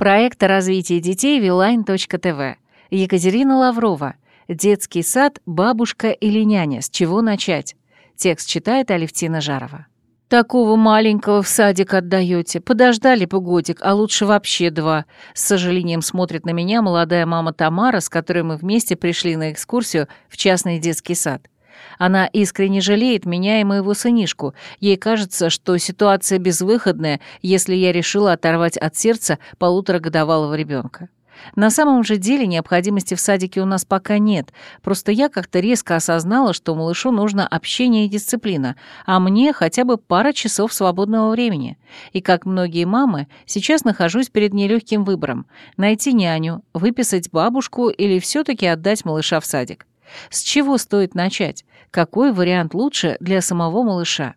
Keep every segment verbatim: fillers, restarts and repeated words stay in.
Проект о развитии детей Вилайн точка тэ вэ. Екатерина Лаврова. Детский сад, бабушка или няня. С чего начать? Текст читает Алевтина Жарова. Такого маленького в садик отдаете. Подождали бы годик, а лучше вообще два. С сожалением смотрит на меня молодая мама Тамара, с которой мы вместе пришли на экскурсию в частный детский сад. Она искренне жалеет меня и моего сынишку. Ей кажется, что ситуация безвыходная, если я решила оторвать от сердца полуторагодовалого ребенка. На самом же деле необходимости в садике у нас пока нет, просто я как-то резко осознала, что малышу нужно общение и дисциплина, а мне хотя бы пара часов свободного времени. И как многие мамы, сейчас нахожусь перед нелегким выбором – найти няню, выписать бабушку или все-таки отдать малыша в садик. С чего стоит начать? Какой вариант лучше для самого малыша?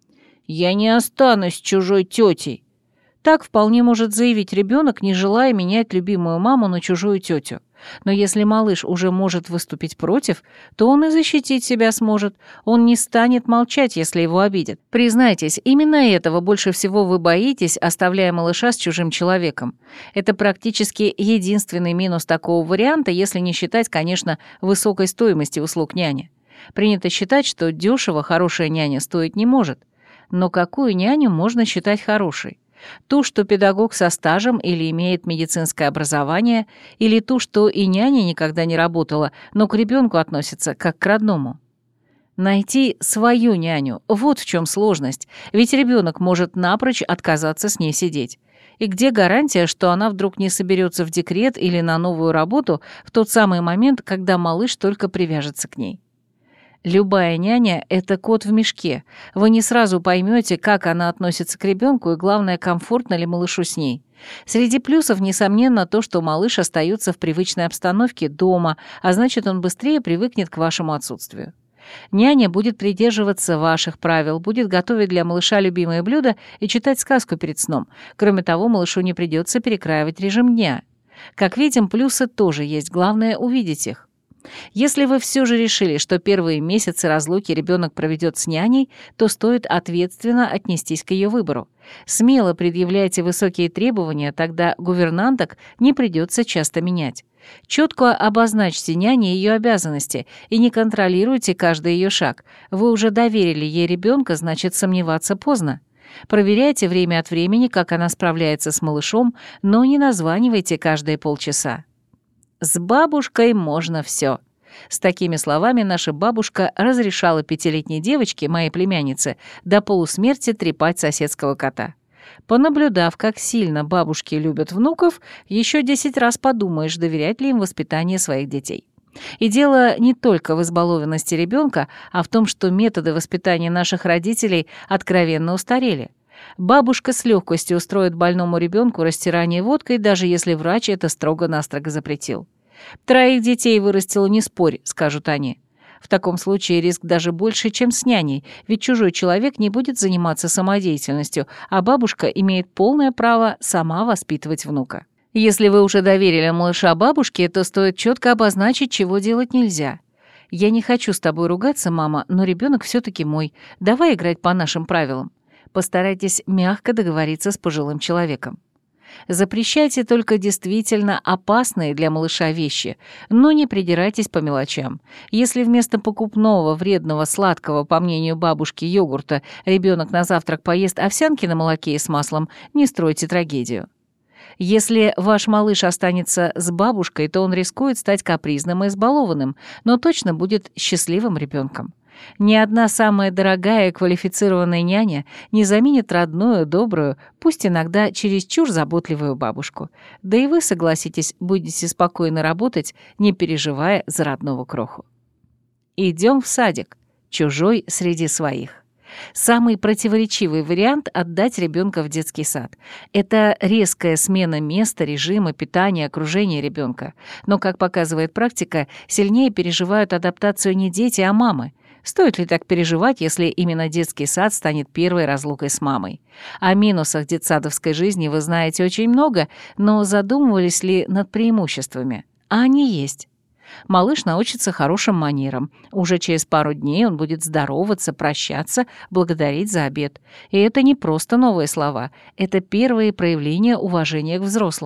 «Я не останусь чужой тетей». Так вполне может заявить ребенок, не желая менять любимую маму на чужую тетю. Но если малыш уже может выступить против, то он и защитить себя сможет. Он не станет молчать, если его обидят. Признайтесь, именно этого больше всего вы боитесь, оставляя малыша с чужим человеком. Это практически единственный минус такого варианта, если не считать, конечно, высокой стоимости услуг няни. Принято считать, что дешево хорошая няня стоить не может. Но какую няню можно считать хорошей? Ту, что педагог со стажем или имеет медицинское образование, или ту, что и няня никогда не работала, но к ребенку относится как к родному. Найти свою няню – вот в чем сложность, ведь ребенок может напрочь отказаться с ней сидеть. И где гарантия, что она вдруг не соберется в декрет или на новую работу в тот самый момент, когда малыш только привяжется к ней? Любая няня – это кот в мешке. Вы не сразу поймете, как она относится к ребенку и, главное, комфортно ли малышу с ней. Среди плюсов, несомненно, то, что малыш остается в привычной обстановке дома, а значит, он быстрее привыкнет к вашему отсутствию. Няня будет придерживаться ваших правил, будет готовить для малыша любимые блюда и читать сказку перед сном. Кроме того, малышу не придется перекраивать режим дня. Как видим, плюсы тоже есть, главное – увидеть их. Если вы все же решили, что первые месяцы разлуки ребенок проведет с няней, то стоит ответственно отнестись к ее выбору. Смело предъявляйте высокие требования, тогда гувернанток не придется часто менять. Четко обозначьте няне ее обязанности и не контролируйте каждый ее шаг. Вы уже доверили ей ребенка, значит, сомневаться поздно. Проверяйте время от времени, как она справляется с малышом, но не названивайте каждые полчаса. «С бабушкой можно все». С такими словами наша бабушка разрешала пятилетней девочке, моей племяннице, до полусмерти трепать соседского кота. Понаблюдав, как сильно бабушки любят внуков, еще десять раз подумаешь, доверять ли им воспитание своих детей. И дело не только в избалованности ребенка, а в том, что методы воспитания наших родителей откровенно устарели. Бабушка с легкостью устроит больному ребенку растирание водкой, даже если врач это строго-настрого запретил. «Троих детей вырастила, не спорь», — скажут они. В таком случае риск даже больше, чем с няней, ведь чужой человек не будет заниматься самодеятельностью, а бабушка имеет полное право сама воспитывать внука. Если вы уже доверили малыша бабушке, то стоит четко обозначить, чего делать нельзя. «Я не хочу с тобой ругаться, мама, но ребенок все-таки мой. Давай играть по нашим правилам». Постарайтесь мягко договориться с пожилым человеком. Запрещайте только действительно опасные для малыша вещи, но не придирайтесь по мелочам. Если вместо покупного, вредного, сладкого, по мнению бабушки, йогурта ребенок на завтрак поест овсянки на молоке и с маслом, не стройте трагедию. Если ваш малыш останется с бабушкой, то он рискует стать капризным и избалованным, но точно будет счастливым ребенком. Ни одна самая дорогая и квалифицированная няня не заменит родную, добрую, пусть иногда чересчур заботливую бабушку. Да и вы, согласитесь, будете спокойно работать, не переживая за родного кроху. Идем в садик. Чужой среди своих. Самый противоречивый вариант – отдать ребенка в детский сад. Это резкая смена места, режима, питания, окружения ребенка. Но, как показывает практика, сильнее переживают адаптацию не дети, а мамы. Стоит ли так переживать, если именно детский сад станет первой разлукой с мамой? О минусах детсадовской жизни вы знаете очень много, но задумывались ли над преимуществами? А они есть. Малыш научится хорошим манерам. Уже через пару дней он будет здороваться, прощаться, благодарить за обед. И это не просто новые слова, это первые проявления уважения к взрослым.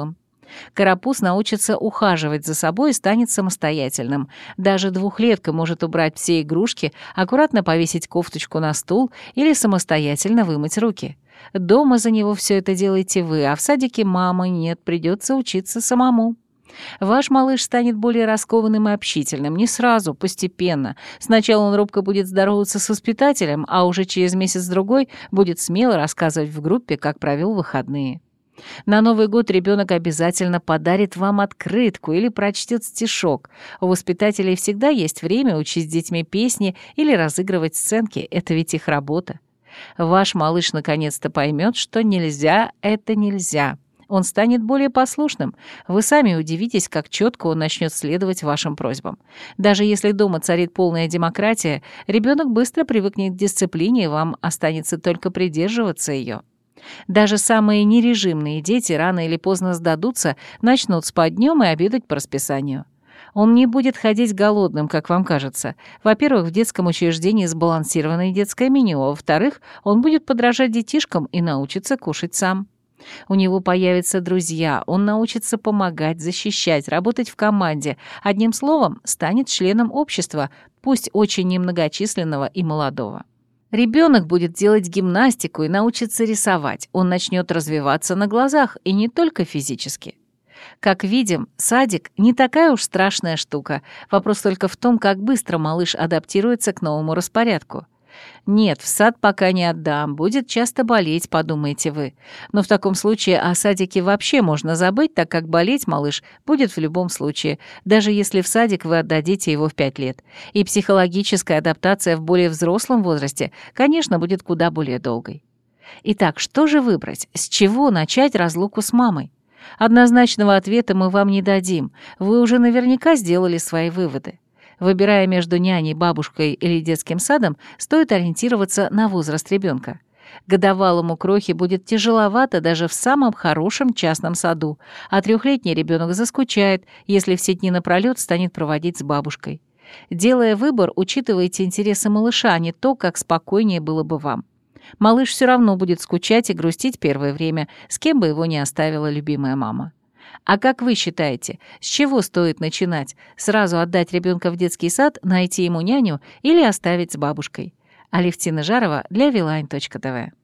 Карапуз научится ухаживать за собой и станет самостоятельным. Даже двухлетка может убрать все игрушки, аккуратно повесить кофточку на стул или самостоятельно вымыть руки. Дома за него все это делаете вы, а в садике мама нет, придется учиться самому. Ваш малыш станет более раскованным и общительным, не сразу, постепенно. Сначала он робко будет здороваться с воспитателем, а уже через месяц-другой будет смело рассказывать в группе, как провел выходные. На Новый год ребенок обязательно подарит вам открытку или прочтет стишок. У воспитателей всегда есть время учить с детьми песни или разыгрывать сценки, это ведь их работа. Ваш малыш наконец-то поймет, что нельзя — это нельзя. Он станет более послушным. Вы сами удивитесь, как четко он начнет следовать вашим просьбам. Даже если дома царит полная демократия, ребенок быстро привыкнет к дисциплине, и вам останется только придерживаться ее. Даже самые нережимные дети рано или поздно сдадутся, начнут спать днем и обедать по расписанию. Он не будет ходить голодным, как вам кажется. Во-первых, в детском учреждении сбалансированное детское меню, а во-вторых, он будет подражать детишкам и научится кушать сам. У него появятся друзья, он научится помогать, защищать, работать в команде. Одним словом, станет членом общества, пусть очень немногочисленного и молодого. Ребенок будет делать гимнастику и научится рисовать. Он начнет развиваться на глазах, и не только физически. Как видим, садик не такая уж страшная штука. Вопрос только в том, как быстро малыш адаптируется к новому распорядку. Нет, в сад пока не отдам, будет часто болеть, подумаете вы. Но в таком случае о садике вообще можно забыть, так как болеть малыш будет в любом случае, даже если в садик вы отдадите его в пять лет. И психологическая адаптация в более взрослом возрасте, конечно, будет куда более долгой. Итак, что же выбрать? С чего начать разлуку с мамой? Однозначного ответа мы вам не дадим, вы уже наверняка сделали свои выводы. Выбирая между няней, бабушкой или детским садом, стоит ориентироваться на возраст ребенка. Годовалому крохе будет тяжеловато даже в самом хорошем частном саду, а трехлетний ребенок заскучает, если все дни напролёт станет проводить с бабушкой. Делая выбор, учитывайте интересы малыша, а не то, как спокойнее было бы вам. Малыш все равно будет скучать и грустить первое время, с кем бы его ни оставила любимая мама. А как вы считаете, с чего стоит начинать? Сразу отдать ребенка в детский сад, найти ему няню или оставить с бабушкой? Алевтина Жарова для Вилайн точка тэ вэ.